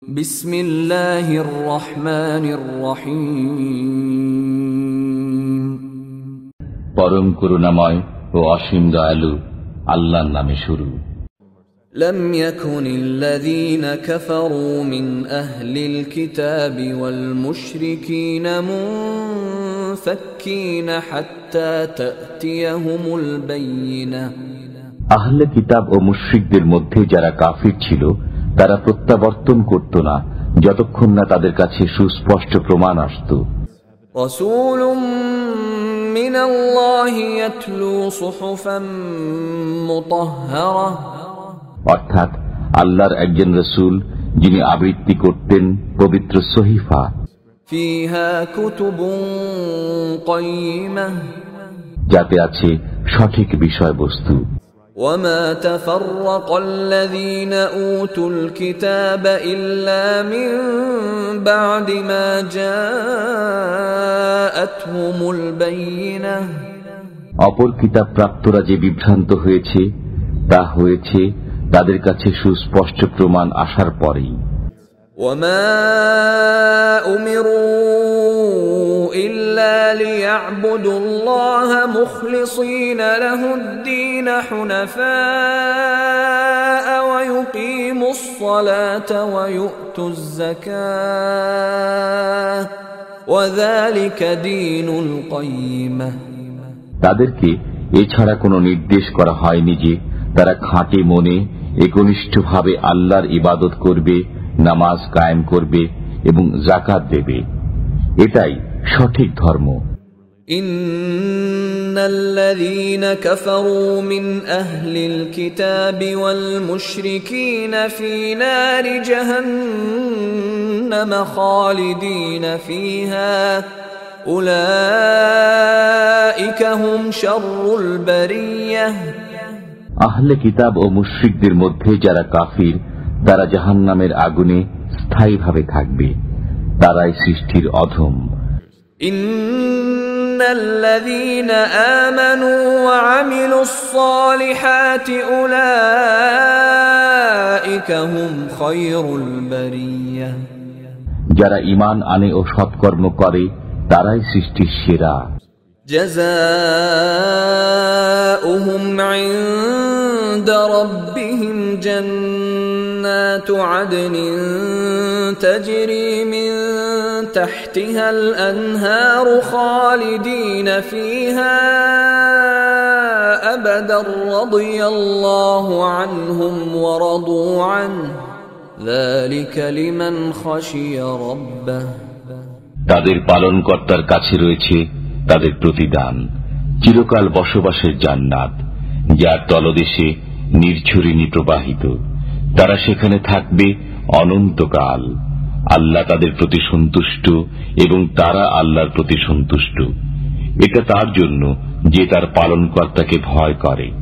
বিসমিল্লাহির রহমানির রহিম। পরম করুণাময় ও অসীম দয়ালু আল্লাহর নামে শুরু। لم يكن الذين كفروا من أهل الكتاب والمشركين منفكين حتى تأتيهم البينة। আহলে কিতাব ও মুশরিকদের মধ্যে যারা কাফির ছিল তারা প্রত্যাবর্তন করত না যতক্ষণ না তাদের কাছে সুস্পষ্ট প্রমাণ আসত। رسول من الله يتلو صحفا مطهرة। অর্থাৎ আল্লাহর একজন রাসূল যিনি আবৃত্তি করতেন পবিত্র সহিফা। فيها كتب قيمة। যাতে আছে সঠিক বিষয়বস্তু। وما تفرق الذين أوتوا الكتاب إلا من بعد ما جاءتهم البينة। অপর কিতাব প্রাপ্তরা যে বিভ্রান্ত হয়েছে তা হয়েছে তাদের কাছে সুস্পষ্ট প্রমাণ আসার পরেই। وما أمروا إلا ليعبدوا الله مخلصين له الدين حنفاء ويقيموا الصلاة ويؤتوا الزكاة وذلك دين القيمة। তাদেরকে এছাড়া কোনো নির্দেশ করা হয়নি যে তারা খাঁটি মনে একনিষ্ঠভাবে আল্লাহর ইবাদত করবে, নামাজ কায়েম করবে এবং যাকাত দেবে। এটাই সঠিক ধর্ম। ইন্নাল্লাযীনা কাফারু মিন আহলিল কিতাবি ওয়াল মুশরিকিনা ফী নারি জাহান্নাম খালিদিনা ফীহা উলাইকা হুম শাররুল বারিয়াহ। আহলে কিতাব ও মুশরিকদের মধ্যে যারা কাফির তারা জাহান্নামের আগুনে স্থায়ীভাবে থাকবে, তারাই সৃষ্টির অধম। ইন্নাল্লাযীনা আমানু ওয়া আমিলুস সালিহাতি উলাইকা হুম খায়রুল বারিয়াহ। যারা ঈমান আনে ও সৎকর্ম করে তারাই সৃষ্টির সেরা। জাযাউহুম ইনদা রাব্বিহিম জান্নাতু আদনিন তাজরি মিন তাহতিহাল আনহারু খালিদিনা ফীহা আবাদান রাদিয়াল্লাহু আনহুম ওয়া রাদু আনহু যালিকা লিমান খাশিয়া রাব্বাহ। তাদের পালনকর্তার কাছে রয়েছে তাদের প্রতিদান, চিরকাল বসবাসের জান্নাত, যার তলদেশে নির্ঝরিণী প্রবাহিত। তারা সেখানে থাকবে অনন্তকাল। আল্লাহ তাদের প্রতি সন্তুষ্ট এবং তারা আল্লাহর প্রতি সন্তুষ্ট। এটা তার জন্য যে তার পালনকর্তাকে ভয় করে।